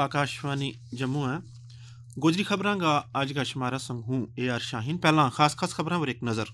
आकाशवाणी जम्मू है। गुजरी खबरां का अज का शुमारा संग हूँ AR शाहीन। पहला खास खास खबरां पर एक नज़र।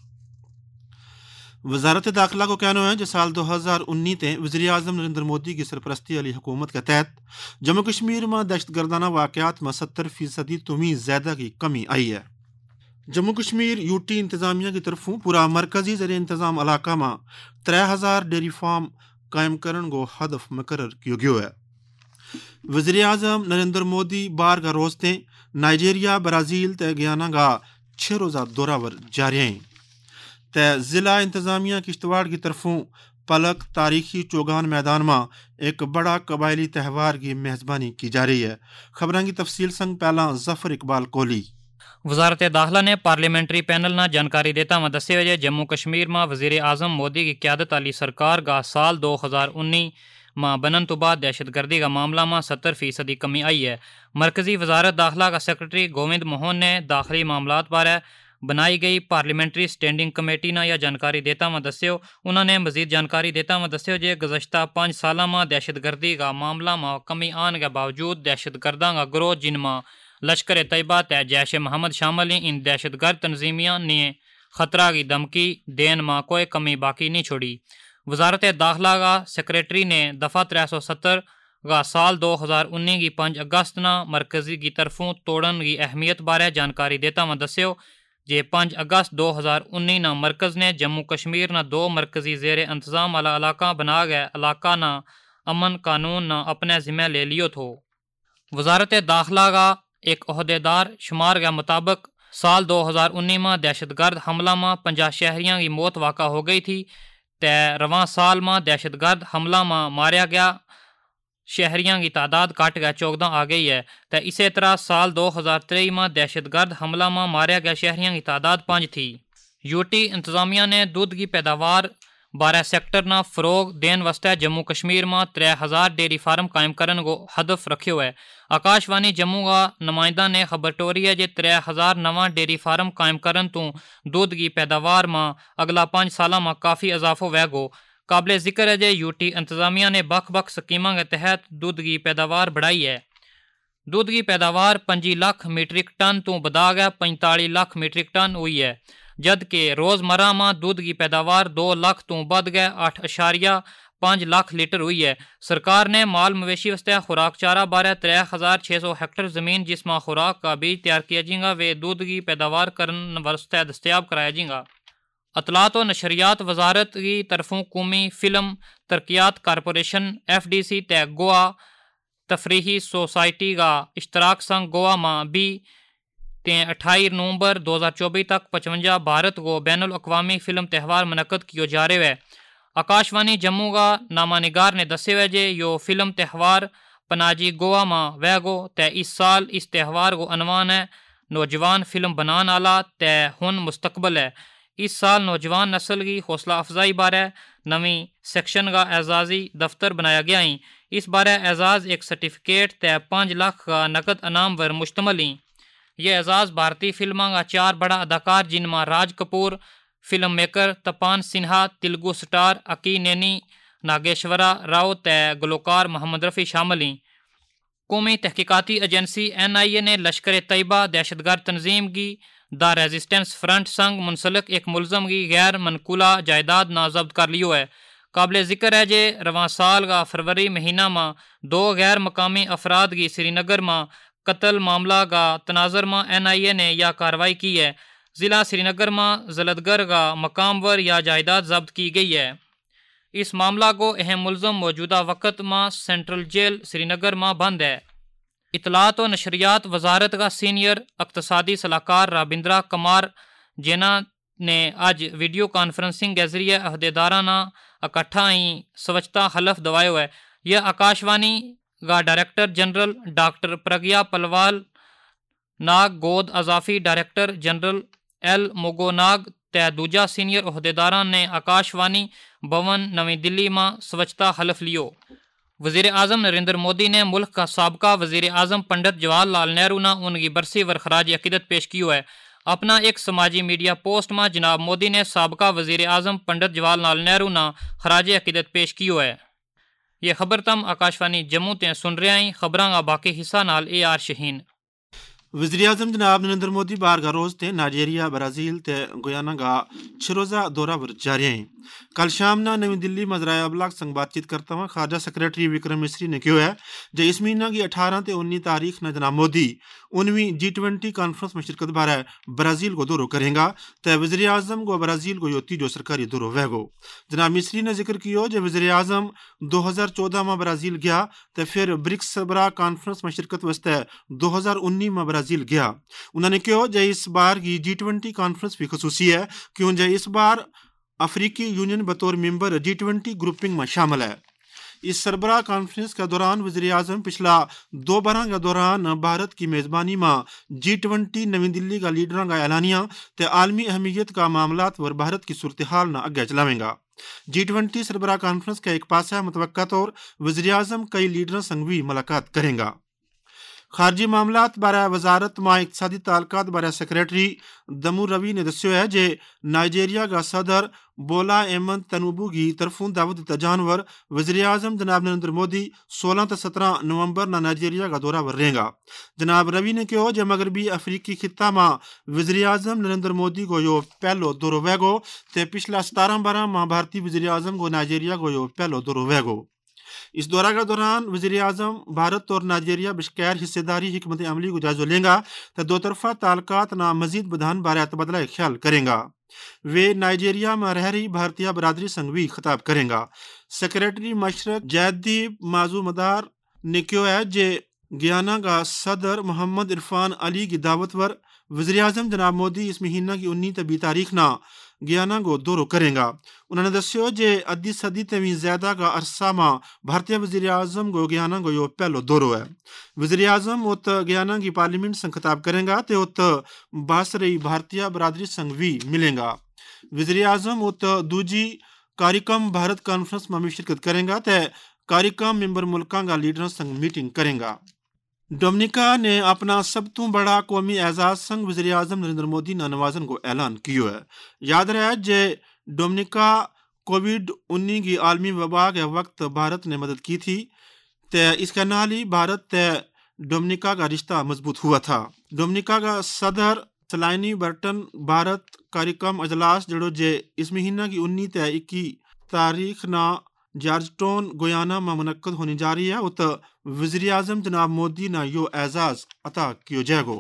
वजारत दाखिला को कहना है जो साल 2019 ते वज़ीर आज़म नरेंद्र मोदी की सरपरस्ती वाली हुकूमत के तहत जम्मू कश्मीर में दहशत गर्दाना वाक़यात में 70% तुमी ज़्यादा की कमी आई है। जम्मू कश्मीर यूटी इंतजामिया की तरफों पूरा मरकजी ज़र इंतज़ाम इलाका में 3000 डेयरी फार्म कायम करने को हदफ मुकर्रर किया गया है। वज़ीर आज़म नरेंद्र मोदी बार का रोज़ ते नाइजीरिया ब्राज़ील ते गयाना का 6 रोज़ा दौरा पर जारी हैं। ते ज़िला इंतज़ामिया किश्तवाड़ की तरफों पलक तारीखी चौगान मैदान में एक बड़ा कबायली त्यौहार की मेज़बानी की जा रही है। खबरों की तफसील संग पहला जफर इकबाल कोहली। वजारत दाखिला ने पार्लियामेंट्री पैनल ने जानकारी देता में दस्या जे जम्मू कश्मीर में वज़ीर आज़म मोदी की क़यादत वाली सरकार का साल 2019 में बनन तो बाद दहशत गर्दी का मामला में 70% कमी आई है। मरकजी वजारत दाखिला का सेक्रेटरी गोविंद मोहन ने दाखिली मामलात बारे बनाई गई पार्लियामेंट्री स्टैंडिंग कमेटी ने यह जानकारी देता में दस्यो। उन्होंने मजीद जानकारी देता में दस्यो जे गुज़श्ता 5 साल में दहशत गर्दी का मामला में कमी आने के बावजूद दहशत गर्दा का ग्रोह जिनमें लश्कर तैयबा ते जैश मोहम्मद शामिल हैं, इन दहशत गर्द तंजीमियों ने खतरा की धमकी देने में कोई कमी बाकी नहीं छोड़ी। वजारत दाखिला का सेक्रेटरी ने दफ़ा 370 का साल 2019 की 5 अगस्त न मरकजी की तरफों तोड़न की अहमियत बारे जानकारी देता में दस्यो जे 5 अगस्त 2019 न मरकज़ ने जम्मू कश्मीर न 2 मरकजी ज़ेर इंतज़ाम वाला इलाका बना गया इलाका न अमन कानून न अपने ज़िम्मे ले लियो थो। वजारत दाखिला का एक अहदेदार शुमार के मुताबिक साल 2019 में दहशत गर्द हमला में 50 शहरियों की मौत वाक़ा हो गई थी। ते रवां साल में दहशत गर्द हमला में मारा गया शहरियों की तादाद घट गया 14 आ गई है। तो इसी तरह साल 2023 में दहशत गर्द हमला में मारा गया शहरियों की तादाद 5 थी। यूटी इंतजामिया ने दूध की पैदावार 12 सेक्टर न फरोग देने वास्ते जम्मू कश्मीर में 3000 डेयरी फार्म कायम करने को हदफ रखियो है। आकाशवाणी जम्मू का नुमाइंदा ने खबर टोरी है जे 3000 नवा डेयरी फार्म कायम करने तो दूध की पैदावार में अगला 5 साल में काफ़ी इजाफो वेगो। काबिल जिक्र है जे यूटी इंतजामिया ने बख बख स्कीमों के तहत दूध की पैदावार बढ़ाई है। दूध की पैदावार 25 लाख मीट्रिक टन तो बदा गया 45 लाख मीट्रिक टन हुई है, जबकि रोज़मर्रा में दूध की पैदावार 2 लाख तो बद गए 8.5 लाख लीटर हुई है। सरकार ने माल मवेशी वास्ते खुराक चारा बारे 3600 हेक्टेयर ज़मीन जिसमें खुराक का बीज तैयार किया जाएगा वे दूध की पैदावार करने वास्ते दस्तियाब कराया जाएगा। अतलात व नशरियात वजारत की तरफों कौमी फिल्म तरक्यात कारपोरेशन FDC ते गोवा तफरीही सोसाइटी का इश्तराक संग गोवा में भी 28 नवंबर 2024 तक 55 भारत को बैनुल अक़वामी फिल्म त्यौहार मनक़द किया जा रहा है। आकाशवाणी जम्मू का नामानिगार ने दस्या है जे यो फिल्म त्यौहार पनाजी गोवा में वैगो ते इस साल इस त्यौहार को अनवान है नौजवान फिल्म बनाने वाला ते हुन मुस्तकबल है। इस साल नौजवान नस्ल की हौसला अफजाई बारे नवी सेक्शन का एजाजी दफ्तर बनाया गया है। इस बारे एजाज एक सर्टिफिकेट ते 5 लाख का नकद इनाम पर मुश्तमल है। यह एजाज़ भारतीय फिल्मों का 4 बड़ा अदाकार जिनमें Raj Kapoor, film maker Tapan Sinha, Telugu star Akkineni Nageswara Rao ते गुलकार मोहम्मद रफ़ी शामिल हैं। कौमी तहकीकाती एजेंसी NIA ने लश्कर तैयबा दहशतगर्द तंजीम की द रेजिस्टेंस फ्रंट संग मुंसलिक एक मुलजम की गैर मनकूला जायदाद ना जब्त कर लियो है। काबिल जिक्र है जे रवां साल का फरवरी महीना में 2 गैर मकामी अफराद की श्रीनगर में कत्ल मामला का तनाजर में NIA ने यह कार्रवाई की है। ज़िला श्रीनगर में जलदगर का मकामवर या जायदाद जब्त की गई है। इस मामला को अहम मुलजम मौजूदा वक़्त में सेंट्रल जेल श्रीनगर में बंद है। इतलात व नशरियात वजारत का सीनियर इक़्तिसादी सलाहकार राबिंद्रा कुमार जेना ने आज वीडियो कॉन्फ्रेंसिंग के जरिए अहदेदाराना इकट्ठा ही स्वच्छता हलफ दवायो है। यह आकाशवाणी का director general doctor Pragya Palwal नाग गोद अजाफी डायरेक्टर जनरल L मोगोनाग ते दूजा सीनियर अहदेदारा ने आकाशवाणी भवन नवी दिल्ली में स्वच्छता हलफ लियो। वज़ीर आज़म नरेंद्र मोदी ने मुल्क का साबका वज़ीर आज़म पंडित जवाहरलाल नेहरू ने उनकी बरसी पर खराज अकीदत पेश किया है। अपना एक समाजी मीडिया पोस्ट में जनाब मोदी ने साबका वज़ीर आज़म पंडित जवाहरलाल नेहरू ने खराज अकीदत पेश किया है। یہ خبر تم آکاشوانی جموں تے سن رہے ہیں. خبراں کا باقی حصہ نال اے آر شہین. وزیراعظم جناب نریندر مودی بارگاہ روز تے نائجیریا برازیل تے گیانا کا 6 روزہ دورہ پر جاری ہیں. کل شام نہ نئی دلی میں ذرائع ابلاغ سنگ بات چیت کرتا ہوا خارجہ سیکرٹری وکرم مسری نے کہا ہے کہ اس مہینہ کی 18 تے 19 تاریخ نہ جناب مودی 19ویں G20 کانفرنس میں شرکت بارے برازیل کو دورہ کریں گا تے وزیر اعظم کو برازیل کو یوتی جو سرکاری دورہ ہوئے گو. جناب مسری نے ذکر کیا کہ وزیر اعظم 2014 میں برازیل گیا تے پھر برکس سربراہ کانفرنس میں شرکت واسطے 2019 میں برازیل گیا. انہوں نے کہا کہ اس بار کی G20 کانفرنس بھی خصوصی ہے کیونکہ اس بار افریقی یونین بطور ممبر G20 گروپنگ میں شامل ہے. اس سربراہ کانفرنس کے دوران وزیر اعظم پچھلا 2 برہ کے دوران بھارت کی میزبانی میں G20 نئی دلی کا لیڈراں کا اعلانیہ تے عالمی اہمیت کا معاملات پر بھارت کی صورتحال نہ اگے چلاویں گا. G20 سربراہ کانفرنس کا ایک پاسہ متوقع طور وزیر اعظم کئی لیڈراں سنگ بھی ملاقات کریں گا. خارجی معاملات بارے وزارت ماں اقتصادی تعلقات بارے سیکرٹری دمو روی نے دسیا ہے کہ نائجیریا کا صدر بولا احمد تنوبو کی طرفوں دعوت دیتا جانور وزیر اعظم جناب نریندر مودی 16 تا 17 نومبر نہ نائجیریا کا دورہ پر رہیں گا. جناب روی نے کہا کہ مغربی افریقی خطہ میں وزیر اعظم نریندر مودی کو یہ پہلو دورہ ہوئے گو تے پچھلا 17 برہ ماں بھارتی وزیر اعظم کو نائجیریا کو یہ پہلو دورہ ہوئے گو. اس دورہ کے دوران وزیر اعظم بھارت اور نائجیریا بشکیر حصہ داری حکمت عملی کو جائزہ لیں گا تو دو طرفہ تعلقات نہ مزید بدھان بارے تبادلہ خیال کریں گا. وہ نائجیریا میں رہ رہی بھارتیہ برادری سنگ بھی خطاب کریں گا. سیکرٹری مشرق جیدیپ مازو مدار نے کہا ہے کہ گیانا کا صدر محمد عرفان علی کی دعوت پر وزیر اعظم جناب مودی اس مہینہ کی 19 تا 20 تاریخ نہ گیانا کو دورہ کریں گا. انہوں نے دسیا کہ ادھی صدی تے زیادہ کا عرصہ میں بھارتیہ وزیر اعظم کو گیانا کو یہ پہلو دورہ ہے. وزیر اعظم ات گیانا کی پارلیمنٹ سنگ خطاب کریں گا تے ات باسرئی بھارتیہ برادری سنگ بھی ملیں گا. وزیر اعظم ات دوجی کاریکم بھارت کانفرنس میں بھی شرکت کریں گا تے کاریکم ممبر ملکاں کا لیڈر سنگ میٹنگ کریں گا. ڈومنیکا نے اپنا سب تو بڑا قومی اعزاز سنگ وزیر اعظم نریندر مودی نہ نوازن کو اعلان کیا ہے. یاد رہے کہ ڈومنیکا کووڈ-19 کی عالمی وبا کے وقت بھارت نے مدد کی تھی تے اس کے نال ہی بھارت تے ڈومنیکا کا رشتہ مضبوط ہوا تھا. ڈومنیکا کا صدر سلائنی برٹن بھارت کاریکم اجلاس جڑو جے اس مہینہ کی 19 تے 21 تاریخ نہ جارج ٹون گیانا میں منعقد ہونی جا رہی ہے ات وزیر اعظم جناب مودی نہ یہ اعزاز عطا کیا جائے گو.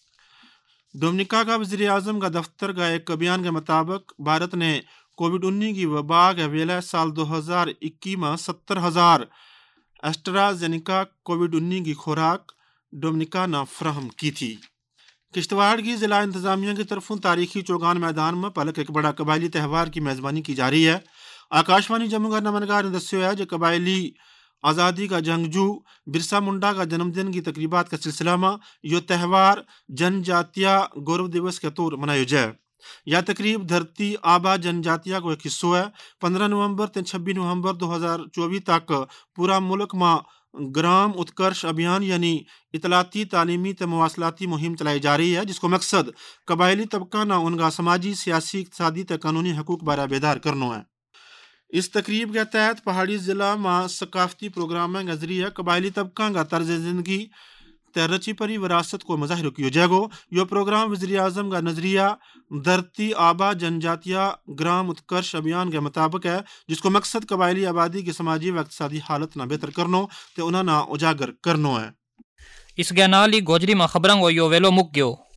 ڈومنیکا کا وزیر اعظم کا دفتر کا ایک بیان کے مطابق بھارت نے کووڈ-19 کی وبا کے ویلے سال 2021 میں 70,000 ایسٹرازینیکا کووڈ-19 کی خوراک ڈومنیکا نے فراہم کی تھی. کشتواڑ کی ضلع انتظامیہ کی طرفوں تاریخی چوگان میدان میں پلک ایک بڑا قبائلی تہوار کی میزبانی کی جا رہی ہے. آکاشوانی جموں کا نمائندگار نے دسیا ہے کہ قبائلی آزادی کا جنگجو برسا منڈا کا جنم دن کی تقریبات کے سلسلہ میں یہ تہوار جن جاتیہ گورو دیوس کے طور منایا جائے. یہ تقریب دھرتی آبا جن جاتیہ کو ایک حصہ ہے. 15 نومبر تے 26 نومبر 2024 تک پورا ملک میں گرام اتکرش ابھیان یعنی اطلاعاتی تعلیمی تے مواصلاتی مہم چلائی جا رہی ہے جس کو مقصد قبائلی طبقہ نہ ان کا سماجی سیاسی اقتصادی تے قانونی حقوق بارے بیدار کرنا ہے. اس تقریب کے تحت پہاڑی ضلع میں ثقافتی پروگراموں کے ذریعے قبائلی طبقہ کا طرز زندگی تے رچی پری وراثت کو مظاہر کیا جائے گا. یہ پروگرام وزیر اعظم کا نظریہ دھرتی آبا جن جاتیہ گرام اتکرش ابھیان کے مطابق ہے جس کو مقصد قبائلی آبادی کی سماجی و اقتصادی حالت نہ بہتر کرنا تے انہاں نہ اجاگر کرنا ہے. اس کے نال ہی گوجری میں خبراں کو یو ویلو مک گیو.